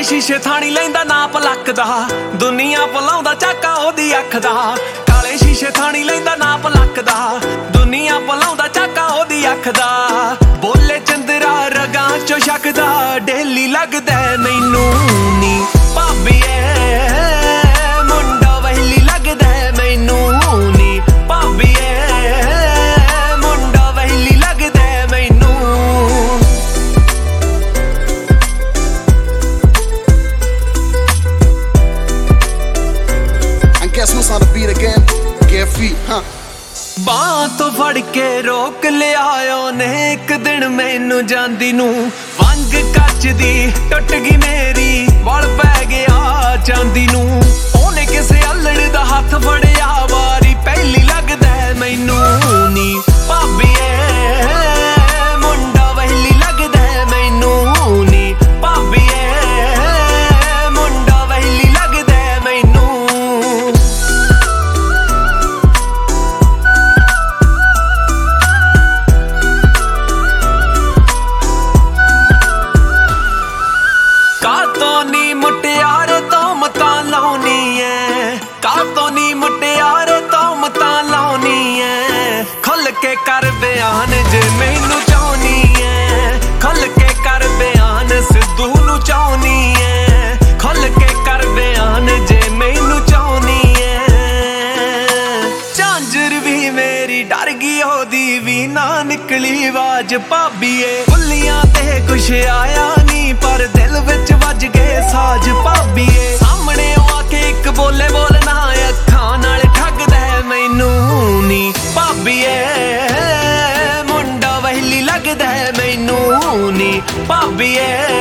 ਸ਼ੀਸ਼ੇ ਥਾਣੀ ਲੈਂਦਾ ਨਾਪ ਲੱਕ ਦਾ, ਦੁਨੀਆ ਭੁਲਾਉਂਦਾ ਝਾਕਾ ਉਹਦੀ ਅੱਖ ਦਾ। ਕਾਲੇ ਸ਼ੀਸ਼ੇ ਥਾਣੀ ਲੈਂਦਾ ਨਾਪ ਲੱਕ ਦਾ, ਦੁਨੀਆ ਭੁਲਾਉਂਦਾ ਝਾਕਾ ਉਹਦੀ ਅੱਖ ਦਾ। ਬੋਲੇ ਚੰਦਰਾ ਰਗਾਂ ਚੋਂ ਛਕਦਾ, ਡੇਲੀ ਲੱਗਦਾ ਮੈਨੂੰ ਨੀ ਭਾਬੀਏ ਮੁੰਡਾ ਵਹਿਲੀ ਲੱਗਦਾ ਮੈਨੂੰ ਨੀ ਭਾਬੀਏ ਮੁੰਡਾ ਵਹਿਲੀ ਲੱਗਦਾ ਮੈਨੂੰ। Guess who's on the beat again? Get feet, huh? ਬਾਂਹ ਤੋਂ ਫੜ ਕੇ ਰੋਕ ਲਿਆ ਉਹਨੇ ਇੱਕ ਦਿਨ ਮੈਨੂੰ ਜਾਂਦੀ ਨੂੰ। ਵੰਗ ਕੱਚ ਦੀ ਟੁੱਟ ਗਈ ਮੇਰੀ, ਵਲ ਪੈ ਗਿਆ ਚਾਂਦੀ ਨੂੰ। ਉਹਨੇ ਕਿਸੇ ਅਲੜ ਦਾ ਹੱਥ ਫੜਿਆ, ਵਾਰੀ ਪਹਿਲੀ ਲੱਗਦਾ ਮੈਨੂੰ ਨੀ ਭਾਬੀਏ ਮੁੰਡਾ ਵਹਿਲੀ ਲੱਗਦਾ ਮੈਨੂੰ ਨੀ ਭਾਬੀਏ ਮੁੰਡਾ ਵਹਿਲੀ ਲੱਗਦਾ ਮੈਨੂੰ। ਕਾਤੋਂ ਨੀ ਮੁਟਿਆਰੇ ਤੋਂ ਮਤਾਂ ਲਾਉਣੀ ਐ, ਕਾਤੋਂ ਨੀ ਮੁਟਿਆਰੇ ਤੋਂ ਮਤਾਂ ਲਾਉਣੀ ਐ। ਖੁੱਲ ਕੇ ਕਰ ਬਿਆਨ ਜੇ ਮੈਨੂੰ ਚਾਹੁੰਨੀ ਐ, ਖੁੱਲ ਕੇ ਕਰ ਬਿਆਨ ਸਿੱਧੂ ਨੂੰ ਚਾਹੁੰਨੀ ਐ। ਖੁੱਲ ਕੇ ਕਰ ਬਿਆਨ ਜੇ ਮੈਨੂੰ ਚਾਹੁੰਨੀ ਐ। ਝਾਂਜਰ ਵੀ ਮੇਰੀ ਡਰ ਗਈ, ਉਹਦੀ ਵੀ ਨਾ ਨਿਕਲੀ ਆਵਾਜ਼ ਭਾਬੀਏ। ਬੁੱਲੀਆਂ ਤੇ ਕੁਛ ਆਇਆ ਨੀ, ਪਰ ਦਿਲ ਵਿੱਚ ਵੱਜ ਗਏ ਸਾਜ ਭਾਬੀਏ। ਸਾਹਮਣੇ ਆ ਕੇ ਇੱਕ ਬੋਲੇ ਬੋਲਣਾ, ਅੱਖਾਂ ਨਾਲ ਠੱਗਦਾ ਮੈਨੂੰ ਨੀ ਭਾਬੀਏ ਮੁੰਡਾ ਵਹਿਲੀ ਲੱਗਦਾ ਮੈਨੂੰ ਨੀ ਭਾਬੀਏ।